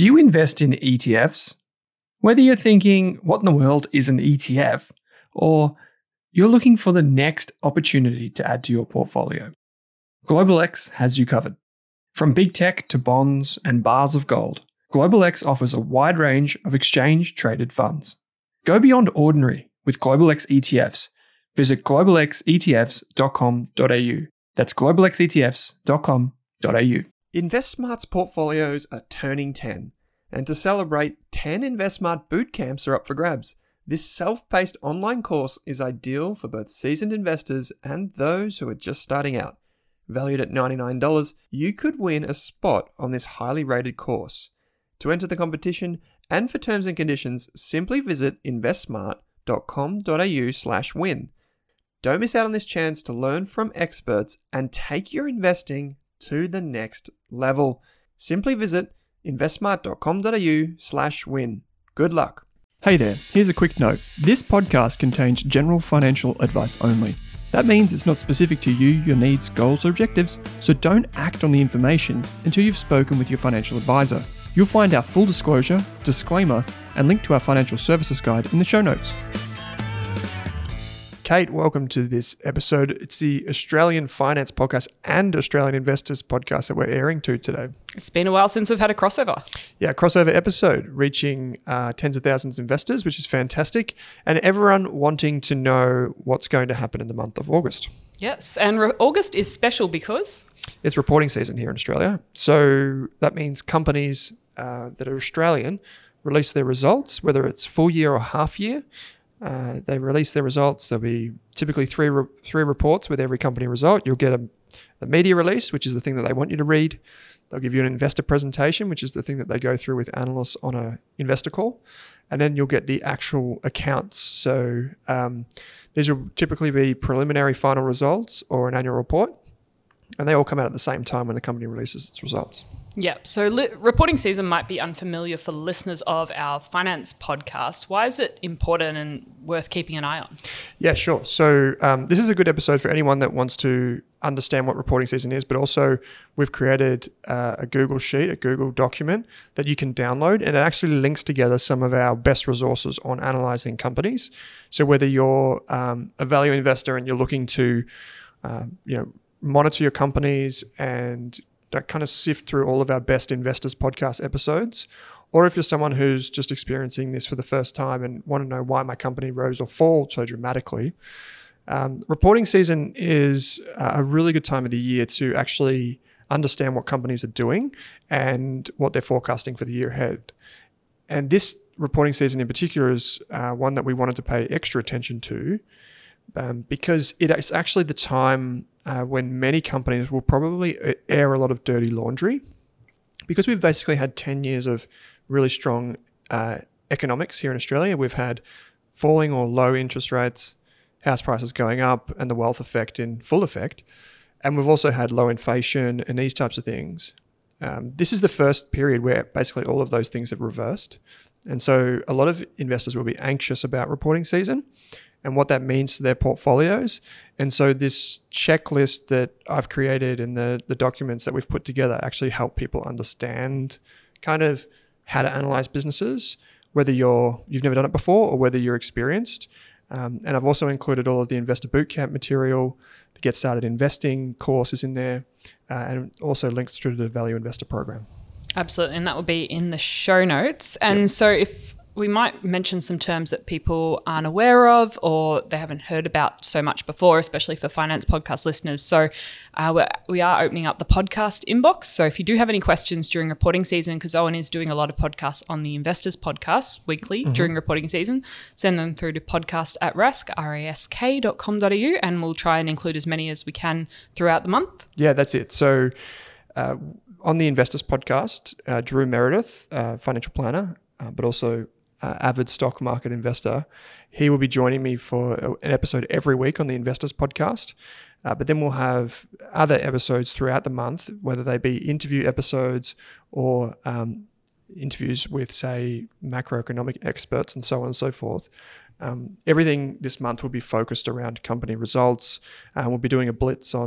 Do you invest in ETFs? Whether you're thinking, what in the world is an ETF? Or you're looking for the next opportunity to add to your portfolio, GlobalX has you covered. From big tech to bonds and bars of gold, GlobalX offers a wide range of exchange-traded funds. Go beyond ordinary with GlobalX ETFs. Visit globalxetfs.com.au. That's globalxetfs.com.au. InvestSmart's portfolios are turning 10. And to celebrate, 10 InvestSmart boot camps are up for grabs. This self-paced online course is ideal for both seasoned investors and those who are just starting out. Valued at $99, you could win a spot on this highly rated course. To enter the competition and for terms and conditions, simply visit investsmart.com.au/win. Don't miss out on this chance to learn from experts and take your investing to the next level. Simply visit investsmart.com.au/win. Good luck. Hey there, here's a quick note. This podcast contains general financial advice only. That means it's not specific to you, your needs, goals, or objectives, so don't act on the information until you've spoken with your financial advisor. You'll find our full disclosure, disclaimer, and link to our financial services guide in the show notes. Kate, welcome to this episode. It's the Australian Finance Podcast and Australian Investors Podcast that we're airing to today. It's been a while since we've had a crossover. Yeah, crossover episode reaching tens of thousands of investors, which is fantastic, and everyone wanting to know what's going to happen in the month of August. Yes, and August is special because it's reporting season here in Australia. So that means companies that are Australian release their results, whether it's full year or half year. They release their results. There'll be typically three reports with every company result. You'll get a media release, which is the thing that they want you to read. They'll give you an investor presentation, which is the thing that they go through with analysts on an investor call. And then you'll get the actual accounts. So these will typically be preliminary final results or an annual report. And they all come out at the same time when the company releases its results. Yeah, so reporting season might be unfamiliar for listeners of our finance podcast. Why is it important and worth keeping an eye on? Yeah, sure. So this is a good episode for anyone that wants to understand what reporting season is, but also we've created a Google Sheet, a Google document that you can download, and it actually links together some of our best resources on analyzing companies. So whether you're a value investor and you're looking to monitor your companies and that kind of sift through all of our best investors podcast episodes, or if you're someone who's just experiencing this for the first time and want to know why my company rose or fall so dramatically, reporting season is a really good time of the year to actually understand what companies are doing and what they're forecasting for the year ahead. And this reporting season in particular is one that we wanted to pay extra attention to because it's actually the time when many companies will probably air a lot of dirty laundry, because we've basically had 10 years of really strong economics here in Australia. We've had falling or low interest rates, house prices going up, and the wealth effect in full effect. And we've also had low inflation and these types of things. This is the first period where basically all of those things have reversed. And so a lot of investors will be anxious about reporting season and what that means to their portfolios. And so this checklist that I've created and the documents that we've put together actually help people understand kind of how to analyze businesses, whether you've never done it before or whether you're experienced. And I've also included all of the investor bootcamp material, the Get Started Investing course is in there, and also links to the Value Investor Program. Absolutely, and that will be in the show notes. And So if we might mention some terms that people aren't aware of or they haven't heard about so much before, especially for finance podcast listeners. So we are opening up the podcast inbox. So if you do have any questions during reporting season, because Owen is doing a lot of podcasts on the Investors Podcast weekly during reporting season, send them through to podcast@rask.com.au and we'll try and include as many as we can throughout the month. Yeah, that's it. So on the Investors Podcast, Drew Meredith, financial planner, but also avid stock market investor. He will be joining me for an episode every week on the Investors Podcast. But then we'll have other episodes throughout the month, whether they be interview episodes or interviews with, say, macroeconomic experts and so on and so forth. Everything this month will be focused around company results. We'll be doing a blitz on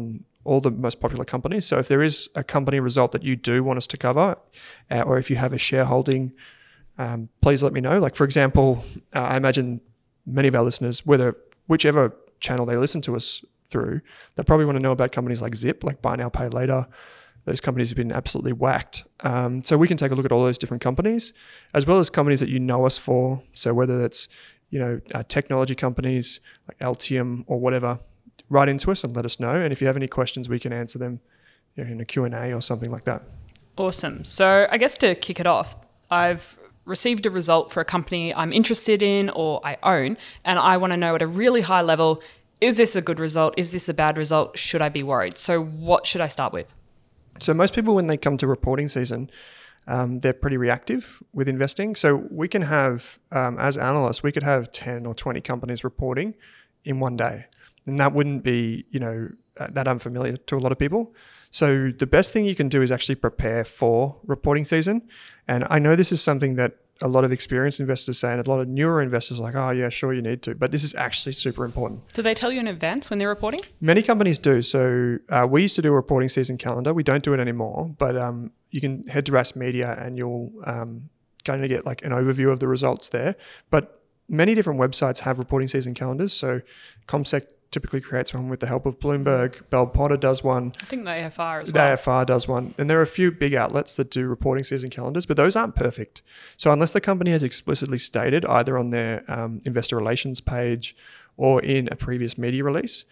all the most popular companies. So if there is a company result that you do want us to cover, or if you have a shareholding, please let me know. Like, for example, I imagine many of our listeners, whichever channel they listen to us through, they probably want to know about companies like Zip, like Buy Now, Pay Later. Those companies have been absolutely whacked. So we can take a look at all those different companies, as well as companies that you know us for. So whether that's, technology companies like Altium or whatever, write into us and let us know. And if you have any questions, we can answer them in a Q&A or something like that. Awesome. So I guess to kick it off, I've received a result for a company I'm interested in or I own, and I want to know at a really high level, is this a good result? Is this a bad result? Should I be worried? So what should I start with? So most people, when they come to reporting season, they're pretty reactive with investing. So we can have, as analysts, we could have 10 or 20 companies reporting in one day. And that wouldn't be, that unfamiliar to a lot of people. So the best thing you can do is actually prepare for reporting season. And I know this is something that a lot of experienced investors say, and a lot of newer investors are like, oh yeah, sure, you need to. But this is actually super important. Do they tell you in advance when they're reporting? Many companies do. So we used to do a reporting season calendar. We don't do it anymore, but you can head to Ask Media and you'll kind of get like an overview of the results there. But many different websites have reporting season calendars. So CommSec typically creates one with the help of Bloomberg. Bell Potter does one. I think the AFR as well. The AFR does one. And there are a few big outlets that do reporting season calendars, but those aren't perfect. So unless the company has explicitly stated either on their investor relations page or in a previous media release,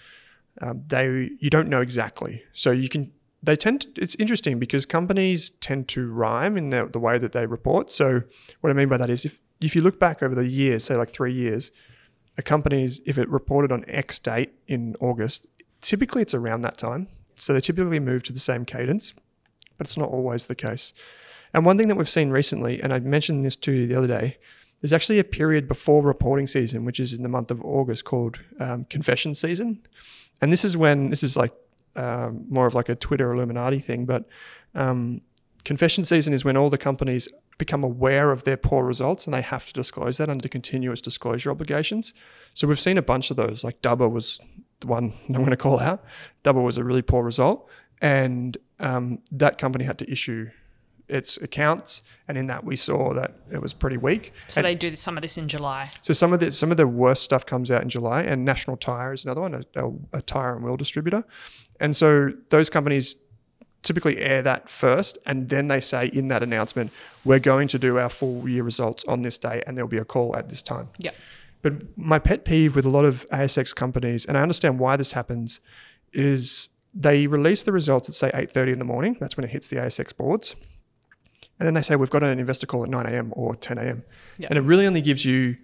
you don't know exactly. So it's interesting because companies tend to rhyme in the way that they report. So what I mean by that is if you look back over the years, say like 3 years, a company, if it reported on X date in August, typically it's around that time. So they typically move to the same cadence, but it's not always the case. And one thing that we've seen recently, and I mentioned this to you the other day, there's actually a period before reporting season, which is in the month of August, called confession season. And this is like more of like a Twitter Illuminati thing, but confession season is when all the companies become aware of their poor results and they have to disclose that under continuous disclosure obligations. So we've seen a bunch of those, like Dubber was the one I'm going to call out. Dubber was a really poor result, and that company had to issue its accounts, and in that we saw that it was pretty weak. So they do some of this in July. So some of the worst stuff comes out in July, and National Tire is another one, a tire and wheel distributor. And so those companies typically air that first, and then they say in that announcement, we're going to do our full year results on this day and there'll be a call at this time. Yeah. But my pet peeve with a lot of ASX companies, and I understand why this happens, is they release the results at say 8:30 in the morning. That's when it hits the ASX boards. And then they say, we've got an investor call at 9 a.m. or 10 a.m. Yeah. And it really only gives you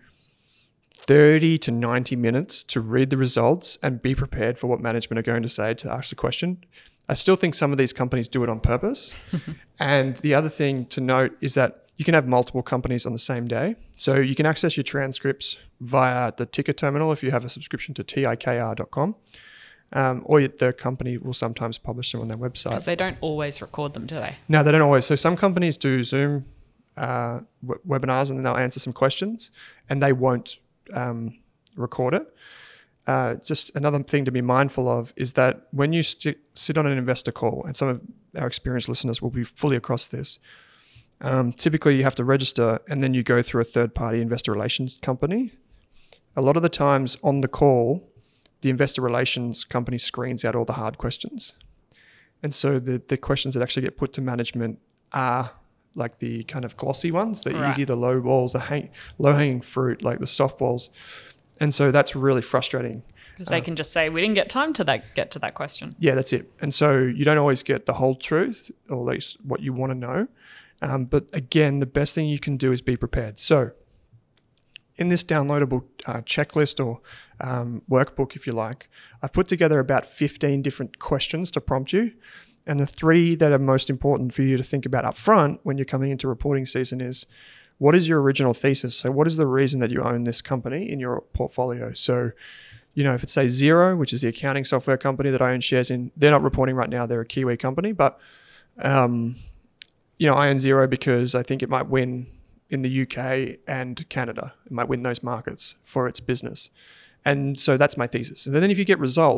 30 to 90 minutes to read the results and be prepared for what management are going to say to ask the question. I still think some of these companies do it on purpose. And the other thing to note is that you can have multiple companies on the same day. So you can access your transcripts via the ticker terminal if you have a subscription to tikr.com. Or the company will sometimes publish them on their website. Because they don't always record them, do they? No, they don't always. So some companies do Zoom webinars and then they'll answer some questions and they won't record it. Just another thing to be mindful of is that when you sit on an investor call, and some of our experienced listeners will be fully across this, typically you have to register and then you go through a third-party investor relations company. A lot of the times on the call, the investor relations company screens out all the hard questions. And so the questions that actually get put to management are like the kind of glossy ones, the easy, the low balls, the low-hanging fruit, like the softballs. And so that's really frustrating. Because they can just say, we didn't get time to get to that question. Yeah, that's it. And so you don't always get the whole truth, or at least what you want to know. But again, the best thing you can do is be prepared. So in this downloadable checklist or workbook, if you like, I've put together about 15 different questions to prompt you. And the 3 that are most important for you to think about up front when you're coming into reporting season is, what is your original thesis? So what is the reason that you own this company in your portfolio? So, if it says Xero, which is the accounting software company that I own shares in, they're not reporting right now. They're a Kiwi company, but, I own Xero because I think it might win in the UK and Canada. It might win those markets for its business. And so that's my thesis. And then if you get results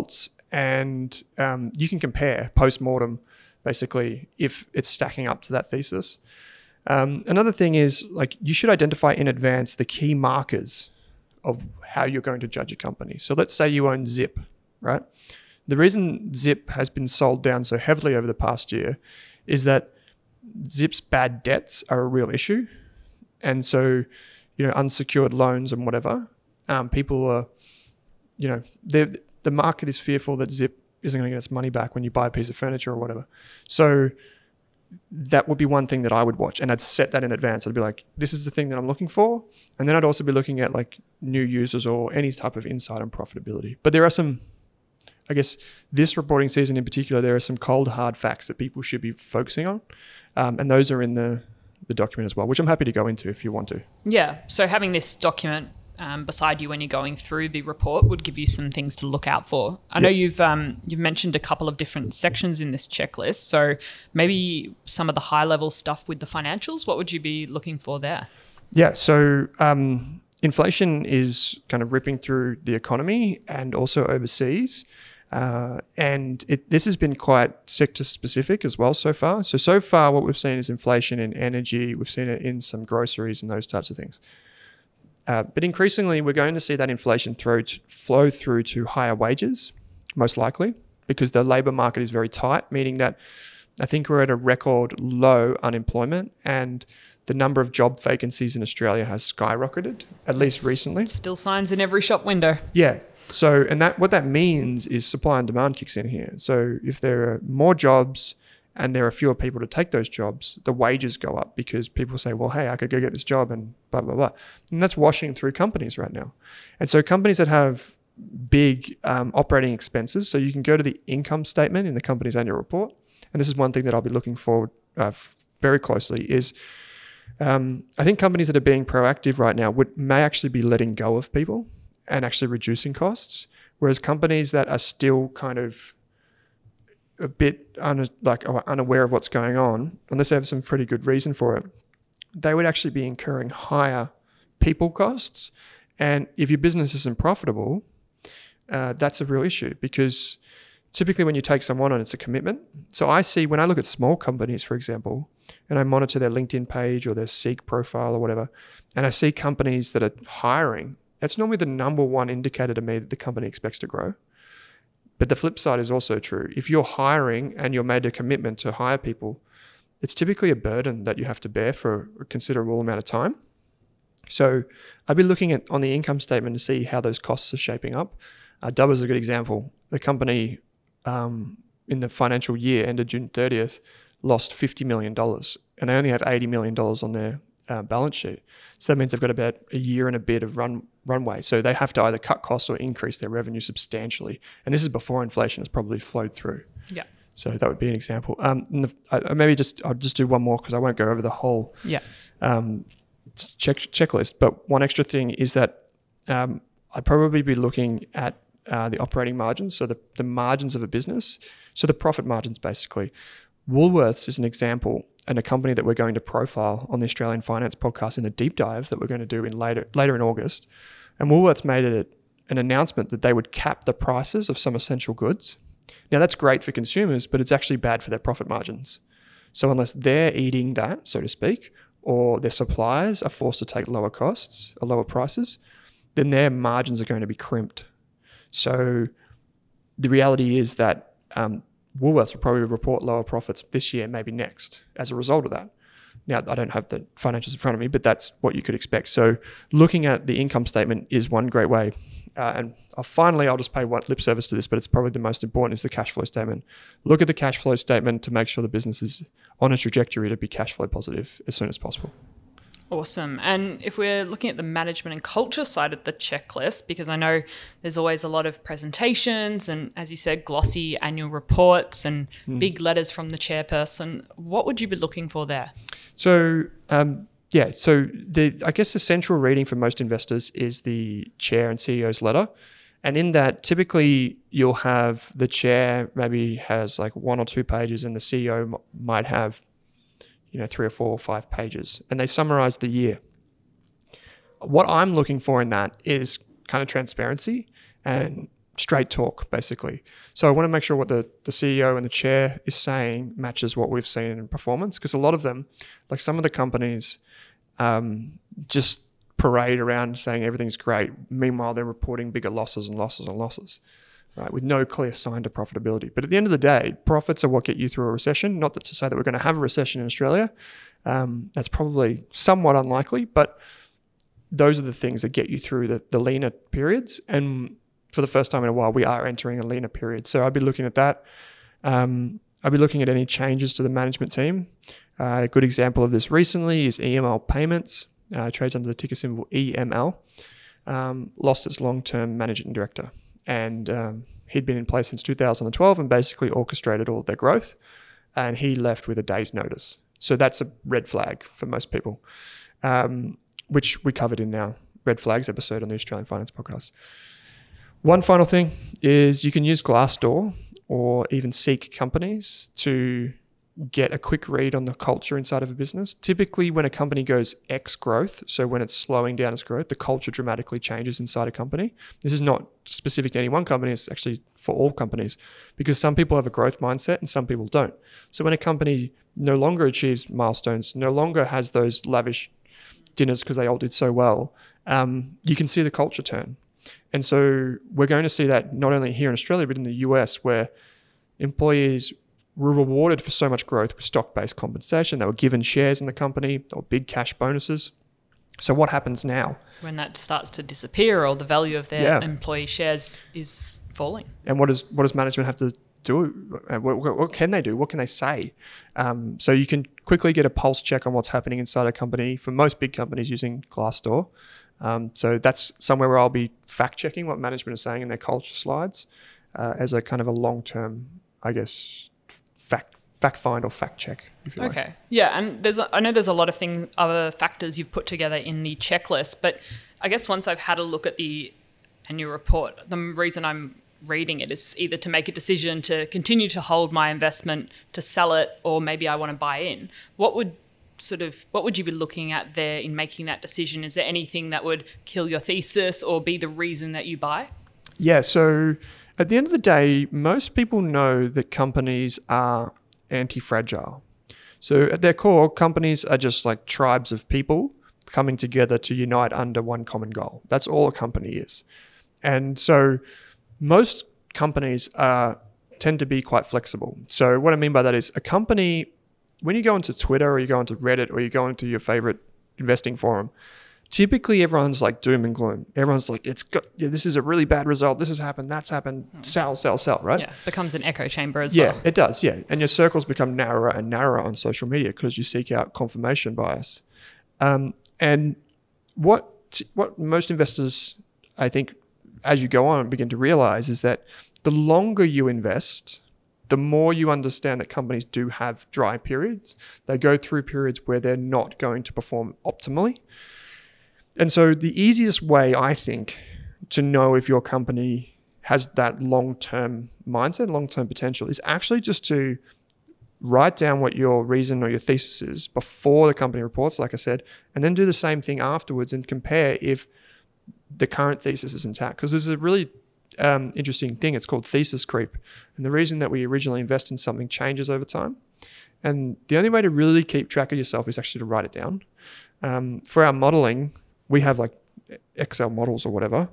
and you can compare post-mortem, basically, if it's stacking up to that thesis. Another thing is, like, you should identify in advance the key markers of how you're going to judge a company. So let's say you own Zip, right? The reason Zip has been sold down so heavily over the past year is that Zip's bad debts are a real issue. And so, unsecured loans and whatever, people are, the market is fearful that Zip isn't going to get its money back when you buy a piece of furniture or whatever. So that would be one thing that I would watch, and I'd set that in advance. I'd be like, this is the thing that I'm looking for. And then I'd also be looking at like new users or any type of insight on profitability. But there are some, I guess this reporting season in particular, there are some cold hard facts that people should be focusing on. And those are in the document as well, which I'm happy to go into if you want to. Yeah. So having this document beside you when you're going through the report would give you some things to look out for. I know you've mentioned a couple of different sections in this checklist. So maybe some of the high level stuff with the financials, what would you be looking for there? Yeah. So inflation is kind of ripping through the economy and also overseas. And this has been quite sector specific as well so far. So far what we've seen is inflation in energy. We've seen it in some groceries and those types of things. But increasingly, we're going to see that inflation flow through to higher wages, most likely, because the labour market is very tight, meaning that I think we're at a record low unemployment, and the number of job vacancies in Australia has skyrocketed, at least recently. Still signs in every shop window. Yeah. So, and what that means is supply and demand kicks in here. So if there are more jobs and there are fewer people to take those jobs, the wages go up because people say, well, hey, I could go get this job and blah, blah, blah. And that's washing through companies right now. And so companies that have big operating expenses, so you can go to the income statement in the company's annual report. And this is one thing that I'll be looking forward very closely is I think companies that are being proactive right now may actually be letting go of people and actually reducing costs. Whereas companies that are still kind of a bit unaware of what's going on, unless they have some pretty good reason for it, they would actually be incurring higher people costs. And if your business isn't profitable, that's a real issue because typically when you take someone on, it's a commitment. So I see when I look at small companies, for example, and I monitor their LinkedIn page or their Seek profile or whatever, and I see companies that are hiring, that's normally the number one indicator to me that the company expects to grow. But the flip side is also true. If you're hiring and you're made a commitment to hire people, it's typically a burden that you have to bear for a considerable amount of time. So I'd be looking at on the income statement to see how those costs are shaping up. Dubber is a good example. The company in the financial year ended June 30th lost $50 million and they only have $80 million on their balance sheet. So that means they've got about a year and a bit of runway. So they have to either cut costs or increase their revenue substantially. And this is before inflation has probably flowed through. Yeah. So that would be an example. I'll just do one more because I won't go over the whole checklist. But one extra thing is that I'd probably be looking at the operating margins, so the margins of a business, so the profit margins basically. Woolworths is an example and a company that we're going to profile on the Australian Finance Podcast in a deep dive that we're going to do in later in August. And Woolworths made it an announcement that they would cap the prices of some essential goods. Now that's great for consumers, but it's actually bad for their profit margins. So unless they're eating that, so to speak, or their suppliers are forced to take lower costs or lower prices, then their margins are going to be crimped. So the reality is that Woolworths will probably report lower profits this year, maybe next, as a result of that. Now, I don't have the financials in front of me, but that's what you could expect. So looking at the income statement is one great way. And I'll just pay one lip service to this, but it's probably the most important is the cash flow statement. Look at the cash flow statement to make sure the business is on a trajectory to be cash flow positive as soon as possible. Awesome. And if we're looking at the management and culture side of the checklist, because I know there's always a lot of presentations and, as you said, glossy annual reports and big letters from the chairperson, what would you be looking for there? So, I guess the central reading for most investors is the chair and CEO's letter. And in that, typically you'll have the chair maybe has like 1 or 2 pages and the CEO might have 3 or 4 or 5 pages, and they summarize the year. What I'm looking for in that is kind of transparency and straight talk, basically. So I want to make sure what the CEO and the chair is saying matches what we've seen in performance, because a lot of them, like some of the companies, just parade around saying everything's great. Meanwhile, they're reporting bigger losses and losses and losses, right? With no clear sign to profitability. But at the end of the day, profits are what get you through a recession. Not that to say that we're going to have a recession in Australia. That's probably somewhat unlikely, but those are the things that get you through the leaner periods. And for the first time in a while, we are entering a leaner period. So I'd be looking at that. I'd be looking at any changes to the management team. A good example of this recently is EML Payments. Trades under the ticker symbol EML. Lost its long-term managing director. And he'd been in place since 2012 and basically orchestrated all of their growth. And he left with a day's notice. So that's a red flag for most people, which we covered in our Red Flags episode on the Australian Finance Podcast. One final thing is you can use Glassdoor or even Seek companies to get a quick read on the culture inside of a business. Typically, when a company goes X growth, so when it's slowing down its growth, the culture dramatically changes inside a company. This is not specific to any one company, it's actually for all companies, because some people have a growth mindset and some people don't. So when a company no longer achieves milestones, no longer has those lavish dinners because they all did so well, you can see the culture turn. And so we're going to see that not only here in Australia, but in the US, where employees were rewarded for so much growth with stock-based compensation. They were given shares in the company or big cash bonuses. So what happens now? When that starts to disappear or the value of their employee shares is falling. And what does management have to do? What can they do? What can they say? So you can quickly get a pulse check on what's happening inside a company for most big companies using Glassdoor. So that's somewhere where I'll be fact-checking what management is saying in their culture slides as a kind of a long-term, I guess, fact find or fact check, if you like. Okay. Yeah, and I know there's a lot of other factors you've put together in the checklist, but I guess once I've had a look at the annual report, the reason I'm reading it is either to make a decision to continue to hold my investment, to sell it, or maybe I want to buy in. What would you be looking at there in making that decision? Is there anything that would kill your thesis or be the reason that you buy? Yeah, so at the end of the day, most people know that companies are anti-fragile. So at their core, companies are just like tribes of people coming together to unite under one common goal. That's all a company is. And so most companies tend to be quite flexible. So what I mean by that is a company, when you go into Twitter or you go into Reddit or you go into your favorite investing forum, typically everyone's like doom and gloom. Everyone's like, this is a really bad result. This has happened. That's happened. Sell, right? Yeah, becomes an echo chamber as well. Yeah, it does. Yeah. And your circles become narrower and narrower on social media because you seek out confirmation bias. And what most investors, I think, as you go on, begin to realize is that the longer you invest, the more you understand that companies do have dry periods. They go through periods where they're not going to perform optimally. And so the easiest way, I think, to know if your company has that long-term mindset, long-term potential, is actually just to write down what your reason or your thesis is before the company reports, like I said, and then do the same thing afterwards and compare if the current thesis is intact. Because there's a really interesting thing. It's called thesis creep. And the reason that we originally invest in something changes over time. And the only way to really keep track of yourself is actually to write it down. For our modeling, we have like Excel models or whatever,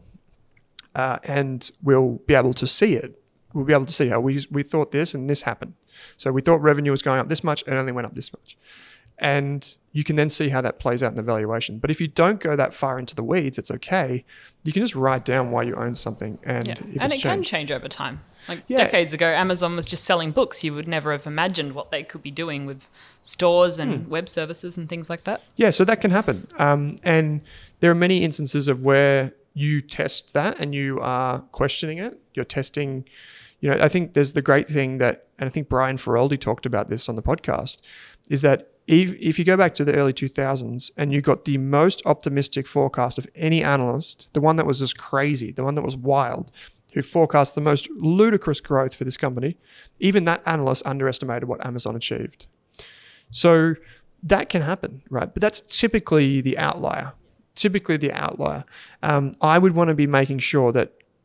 and we'll be able to see it. We'll be able to see how we thought this and this happened. So we thought revenue was going up this much and it only went up this much. And you can then see how that plays out in the valuation. But if you don't go that far into the weeds, it's okay. You can just write down why you own something. And it can change over time. Decades ago, Amazon was just selling books. You would never have imagined what they could be doing with stores and web services and things like that. Yeah, so that can happen. And there are many instances of where you test that and you are questioning it. You're testing, I think there's the great thing that, and I think Brian Feroldi talked about this on the podcast, is that if you go back to the early 2000s and you got the most optimistic forecast of any analyst, the one that was just crazy, the one that was wild, who forecast the most ludicrous growth for this company, even that analyst underestimated what Amazon achieved. So that can happen, right? But that's typically the outlier. I would want to be making sure that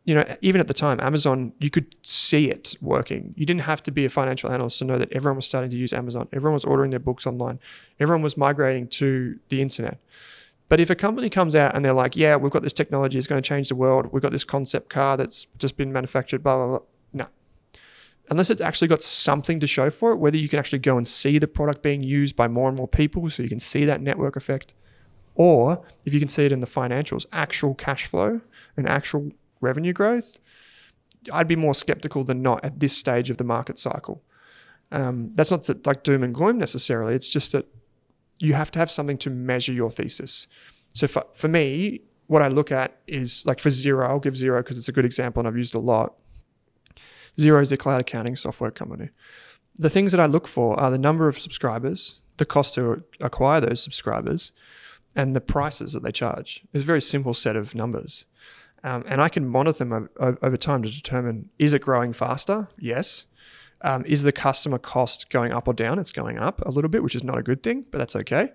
even at the time, Amazon, you could see it working. You didn't have to be a financial analyst to know that everyone was starting to use Amazon. Everyone was ordering their books online. Everyone was migrating to the internet. But if a company comes out and they're like, yeah, we've got this technology, it's going to change the world. We've got this concept car that's just been manufactured, blah, blah, blah. No. Unless it's actually got something to show for it, whether you can actually go and see the product being used by more and more people so you can see that network effect, or if you can see it in the financials, actual cash flow and actual revenue growth, I'd be more skeptical than not at this stage of the market cycle. That's not like doom and gloom necessarily. It's just that you have to have something to measure your thesis. So for me, what I look at is like for Xero, I'll give Xero because it's a good example and I've used it a lot. Xero is a cloud accounting software company. The things that I look for are the number of subscribers, the cost to acquire those subscribers, and the prices that they charge. It's a very simple set of numbers. And I can monitor them over time to determine, is it growing faster? Yes. Is the customer cost going up or down? It's going up a little bit, which is not a good thing, but that's okay.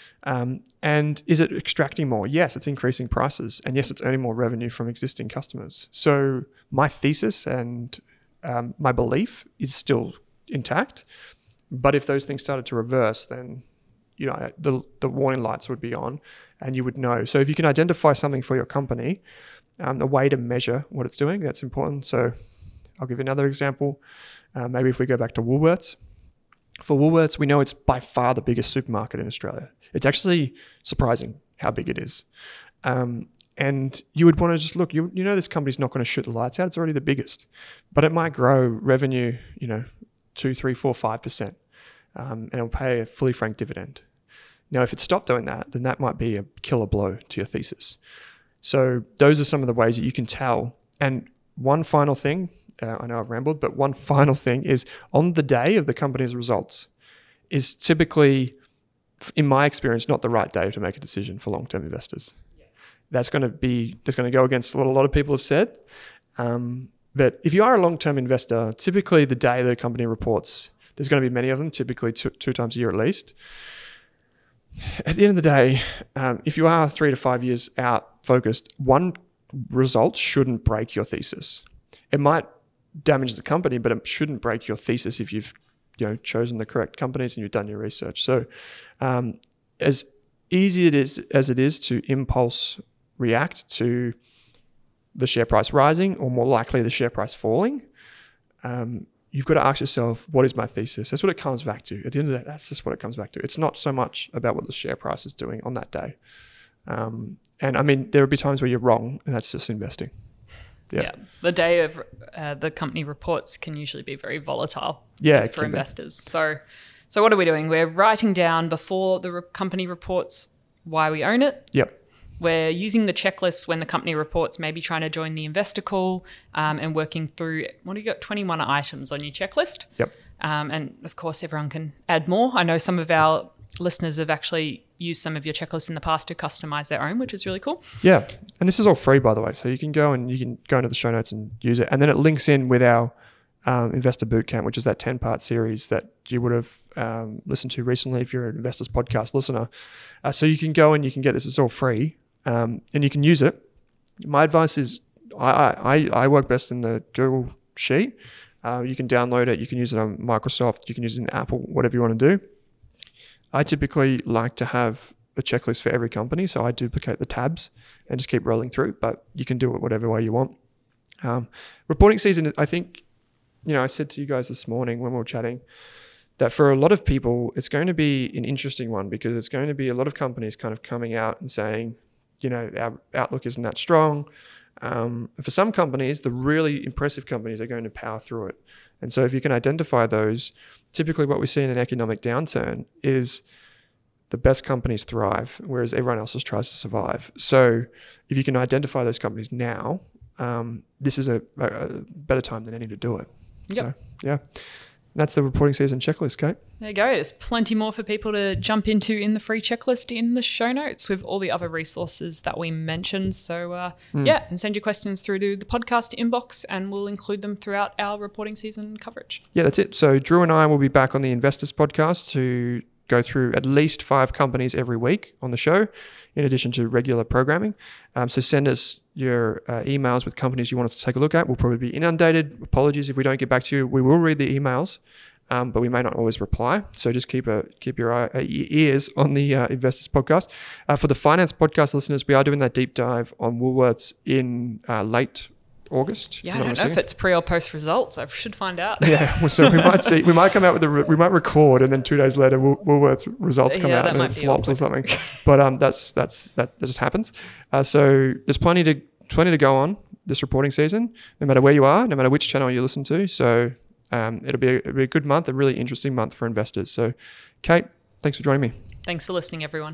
And is it extracting more? Yes, it's increasing prices. And yes, it's earning more revenue from existing customers. So my thesis and my belief is still intact. But if those things started to reverse, then the warning lights would be on and you would know. So if you can identify something for your company, a way to measure what it's doing, that's important. So I'll give you another example. Maybe if we go back to Woolworths. For Woolworths, we know it's by far the biggest supermarket in Australia. It's actually surprising how big it is. And you would want to just look, this company's not going to shoot the lights out. It's already the biggest. But it might grow revenue, 2, 3, 4, 5%. And it'll pay a fully franked dividend. Now, if it stopped doing that, then that might be a killer blow to your thesis. So those are some of the ways that you can tell. And one final thing, I know I've rambled, but one final thing is on the day of the company's results is typically, in my experience, not the right day to make a decision for long-term investors. Yeah. That's going to go against what a lot of people have said. But if you are a long-term investor, typically the day that a company reports, there's going to be many of them, typically two times a year at least. At the end of the day, if you are 3 to 5 years out focused, one result shouldn't break your thesis. It might damage the company, but it shouldn't break your thesis if you've chosen the correct companies and you've done your research. So as easy as it is to impulse react to the share price rising or more likely the share price falling, you've got to ask yourself, what is my thesis? That's what it comes back to. At the end of the day, that's just what it comes back to. It's not so much about what the share price is doing on that day. And I mean, there will be times where you're wrong, and that's just investing. Yeah. The day of the company reports can usually be very volatile for investors. So what are we doing? We're writing down before the company reports why we own it. Yep. We're using the checklist when the company reports, maybe trying to join the investor call and working through, what do you got, 21 items on your checklist? Yep. And of course, everyone can add more. I know some of our listeners have actually used some of your checklists in the past to customize their own, which is really cool. Yeah. And this is all free, by the way. So you can go into the show notes and use it. And then it links in with our Investor Bootcamp, which is that 10-part series that you would have listened to recently if you're an Investors Podcast listener. So you can go and you can get this. It's all free. And you can use it. My advice is I work best in the Google Sheet. You can download it. You can use it on Microsoft. You can use it in Apple, whatever you want to do. I typically like to have a checklist for every company. So I duplicate the tabs and just keep rolling through, but you can do it whatever way you want. Reporting season, I think, I said to you guys this morning when we were chatting that for a lot of people, it's going to be an interesting one because it's going to be a lot of companies kind of coming out and saying, our outlook isn't that strong. For some companies, the really impressive companies are going to power through it. And so if you can identify those, typically what we see in an economic downturn is the best companies thrive, whereas everyone else just tries to survive. So if you can identify those companies now, this is a better time than any to do it. Yep. So, yeah. That's the reporting season checklist, Kate. There you go. There's plenty more for people to jump into in the free checklist in the show notes with all the other resources that we mentioned. So, and send your questions through to the podcast inbox and we'll include them throughout our reporting season coverage. Yeah, that's it. So Drew and I will be back on the Investors Podcast to go through at least 5 companies every week on the show, in addition to regular programming. So send us your emails with companies you want us to take a look at. We'll probably be inundated. Apologies if we don't get back to you. We will read the emails, but we may not always reply. So just keep your ears on the Investors Podcast. For the Finance Podcast listeners, we are doing that deep dive on Woolworths in late August. Yeah, I don't know if it's pre or post results. I should find out. Yeah, so we might come out with we might record, and then 2 days later, Woolworths results come out and it flops or something. But that just happens. So there's plenty to go on this reporting season, no matter where you are, no matter which channel you listen to. So it'll be a good month, a really interesting month for investors. So, Kate, thanks for joining me. Thanks for listening, everyone.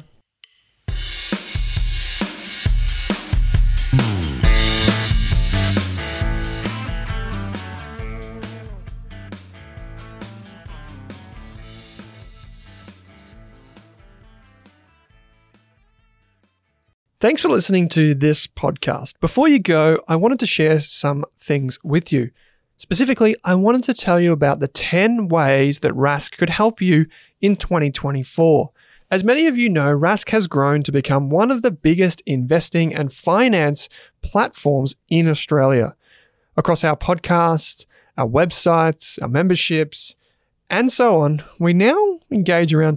Thanks for listening to this podcast. Before you go, I wanted to share some things with you. Specifically, I wanted to tell you about the 10 ways that Rask could help you in 2024. As many of you know, Rask has grown to become one of the biggest investing and finance platforms in Australia. Across our podcasts, our websites, our memberships, and so on, we now engage around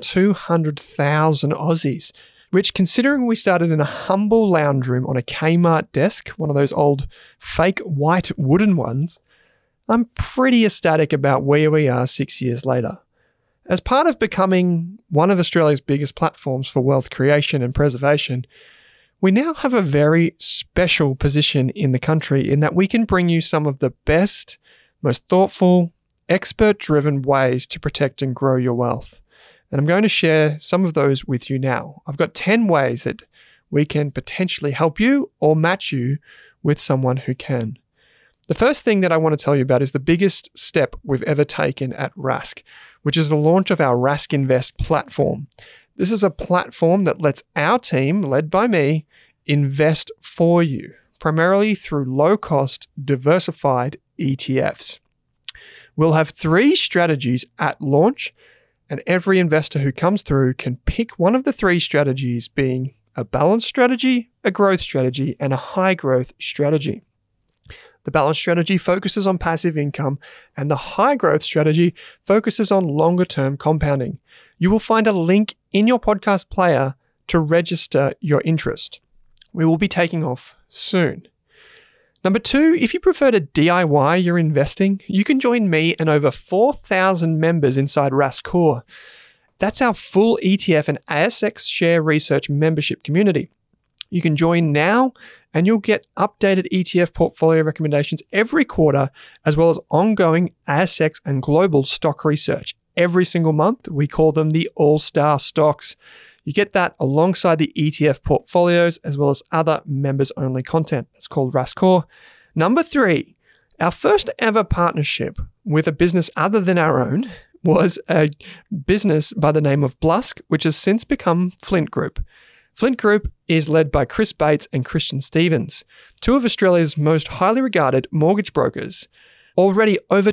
200,000 Aussies, which, considering we started in a humble lounge room on a Kmart desk, one of those old fake white wooden ones, I'm pretty ecstatic about where we are 6 years later. As part of becoming one of Australia's biggest platforms for wealth creation and preservation, we now have a very special position in the country in that we can bring you some of the best, most thoughtful, expert-driven ways to protect and grow your wealth. And I'm going to share some of those with you now. I've got 10 ways that we can potentially help you or match you with someone who can. The first thing that I want to tell you about is the biggest step we've ever taken at Rask, which is the launch of our Rask Invest platform. This is a platform that lets our team, led by me, invest for you, primarily through low-cost, diversified ETFs. We'll have 3 strategies at launch, and every investor who comes through can pick one of the 3 strategies, being a balanced strategy, a growth strategy, and a high growth strategy. The balanced strategy focuses on passive income, and the high growth strategy focuses on longer term compounding. You will find a link in your podcast player to register your interest. We will be taking off soon. Number 2, if you prefer to DIY your investing, you can join me and over 4,000 members inside Rask Core. That's our full ETF and ASX share research membership community. You can join now and you'll get updated ETF portfolio recommendations every quarter, as well as ongoing ASX and global stock research. Every single month, we call them the All-Star Stocks. You get that alongside the ETF portfolios, as well as other members-only content. It's called Rask Core. Number 3, our first ever partnership with a business other than our own was a business by the name of Blusk, which has since become Flint Group. Flint Group is led by Chris Bates and Christian Stevens, 2 of Australia's most highly regarded mortgage brokers. Already over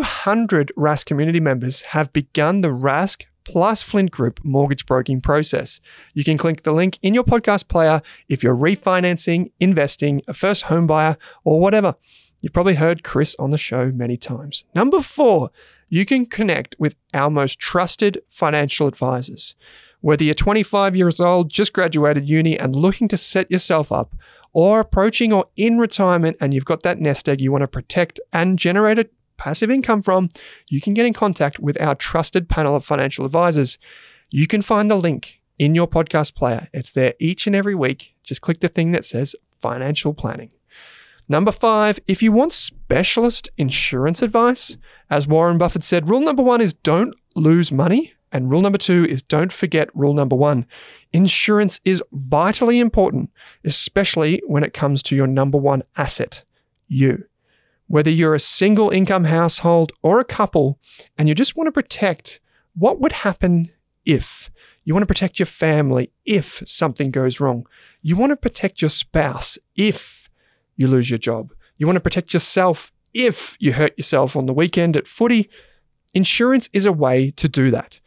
200 Rask community members have begun the Rask plus Flint Group mortgage broking process. You can click the link in your podcast player if you're refinancing, investing, a first home buyer, or whatever. You've probably heard Chris on the show many times. Number 4, you can connect with our most trusted financial advisors. Whether you're 25 years old, just graduated uni and looking to set yourself up, or approaching or in retirement and you've got that nest egg you want to protect and generate a passive income from, you can get in contact with our trusted panel of financial advisors. You can find the link in your podcast player. It's there each and every week. Just click the thing that says financial planning. Number 5, if you want specialist insurance advice, as Warren Buffett said, rule number 1 is don't lose money. And rule number 2 is don't forget rule number 1. Insurance is vitally important, especially when it comes to your number 1 asset, you. Whether you're a single income household or a couple, and you just want to protect what would happen if. You want to protect your family if something goes wrong. You want to protect your spouse if you lose your job. You want to protect yourself if you hurt yourself on the weekend at footy. Insurance is a way to do that.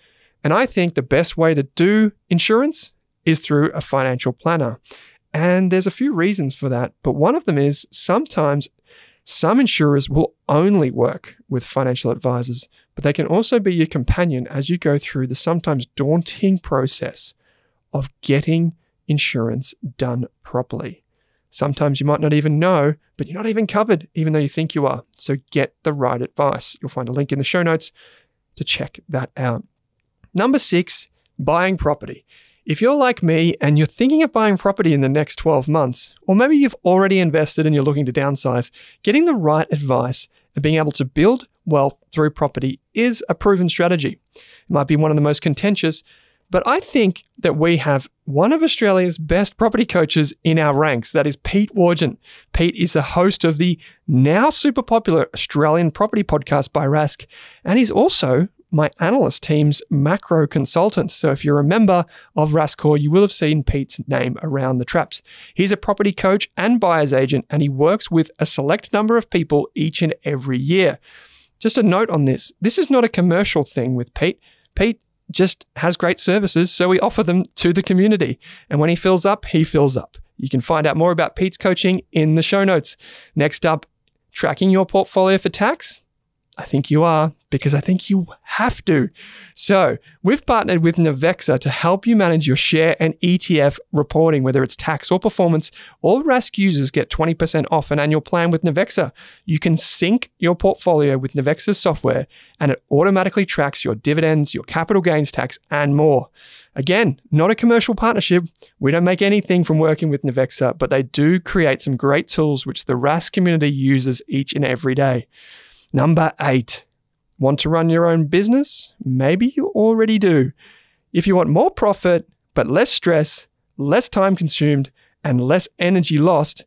And I think the best way to do insurance is through a financial planner. And there's a few reasons for that, but one of them is sometimes some insurers will only work with financial advisors, but they can also be your companion as you go through the sometimes daunting process of getting insurance done properly. Sometimes you might not even know, but you're not even covered, even though you think you are. So get the right advice. You'll find a link in the show notes to check that out. Number 6, buying property. If you're like me and you're thinking of buying property in the next 12 months, or maybe you've already invested and you're looking to downsize, getting the right advice and being able to build wealth through property is a proven strategy. It might be one of the most contentious, but I think that we have one of Australia's best property coaches in our ranks. That is Pete Wargent. Pete is the host of the now super popular Australian property podcast by Rask, and he's also my analyst team's macro consultant. So if you're a member of Raskcore, you will have seen Pete's name around the traps. He's a property coach and buyer's agent, and he works with a select number of people each and every year. Just a note on this. This is not a commercial thing with Pete. Pete just has great services, so we offer them to the community. And when he fills up, he fills up. You can find out more about Pete's coaching in the show notes. Next up, tracking your portfolio for tax. I think you are, because I think you have to. So we've partnered with Navexa to help you manage your share and ETF reporting, whether it's tax or performance. All Rask users get 20% off an annual plan with Navexa. You can sync your portfolio with Navexa's software, and it automatically tracks your dividends, your capital gains tax, and more. Again, not a commercial partnership. We don't make anything from working with Navexa, but they do create some great tools which the Rask community uses each and every day. Number 8, want to run your own business? Maybe you already do. If you want more profit, but less stress, less time consumed, and less energy lost,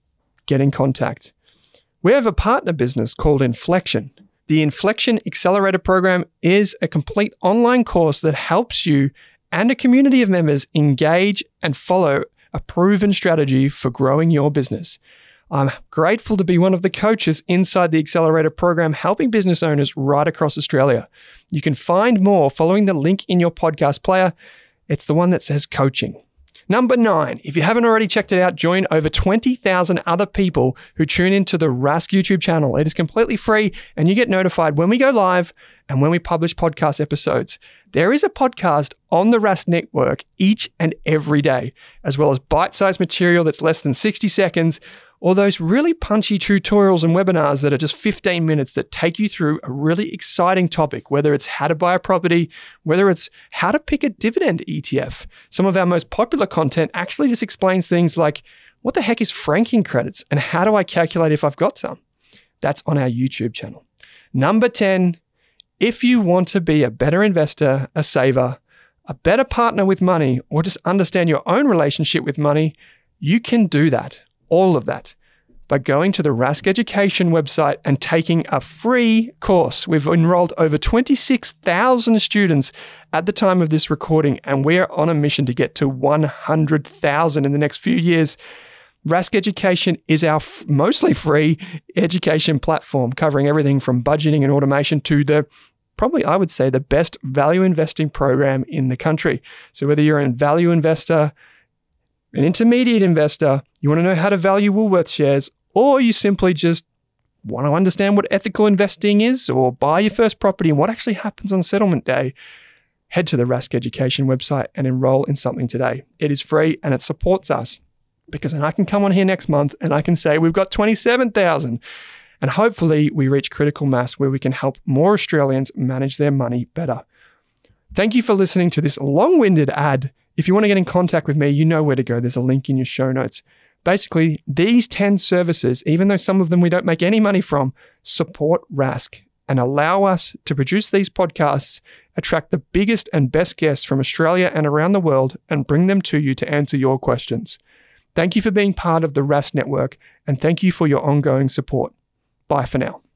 get in contact. We have a partner business called Inflection. The Inflection Accelerator Program is a complete online course that helps you and a community of members engage and follow a proven strategy for growing your business. I'm grateful to be one of the coaches inside the Accelerator program, helping business owners right across Australia. You can find more following the link in your podcast player. It's the one that says coaching. Number 9, if you haven't already checked it out, join over 20,000 other people who tune into the Rask YouTube channel. It is completely free, and you get notified when we go live and when we publish podcast episodes. There is a podcast on the Rask Network each and every day, as well as bite-sized material that's less than 60 seconds, or those really punchy tutorials and webinars that are just 15 minutes that take you through a really exciting topic, whether it's how to buy a property, whether it's how to pick a dividend ETF. Some of our most popular content actually just explains things like, what the heck is franking credits and how do I calculate if I've got some? That's on our YouTube channel. Number 10, if you want to be a better investor, a saver, a better partner with money, or just understand your own relationship with money, you can do that. All of that by going to the Rask Education website and taking a free course. We've enrolled over 26,000 students at the time of this recording, and we are on a mission to get to 100,000 in the next few years. Rask Education is our mostly free education platform, covering everything from budgeting and automation to probably, I would say, the best value investing program in the country. So whether you're a value investor, an intermediate investor, you want to know how to value Woolworths shares, or you simply just want to understand what ethical investing is, or buy your first property and what actually happens on settlement day, head to the Rask Education website and enroll in something today. It is free and it supports us, because then I can come on here next month and I can say we've got 27,000, and hopefully we reach critical mass where we can help more Australians manage their money better. Thank you for listening to this long-winded ad. If you want to get in contact with me, you know where to go. There's a link in your show notes. Basically, these 10 services, even though some of them we don't make any money from, support Rask and allow us to produce these podcasts, attract the biggest and best guests from Australia and around the world, and bring them to you to answer your questions. Thank you for being part of the Rask Network, and thank you for your ongoing support. Bye for now.